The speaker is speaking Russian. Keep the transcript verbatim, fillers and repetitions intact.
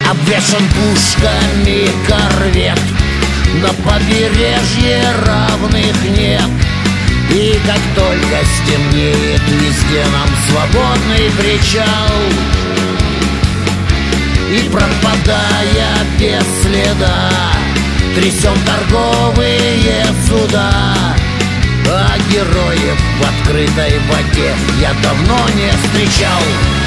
обвешан пушками корвет. На побережье равных нет. И как только стемнеет, везде нам свободный причал. И пропадая без следа, трясем торговые суда. А героев в открытой воде я давно не встречал.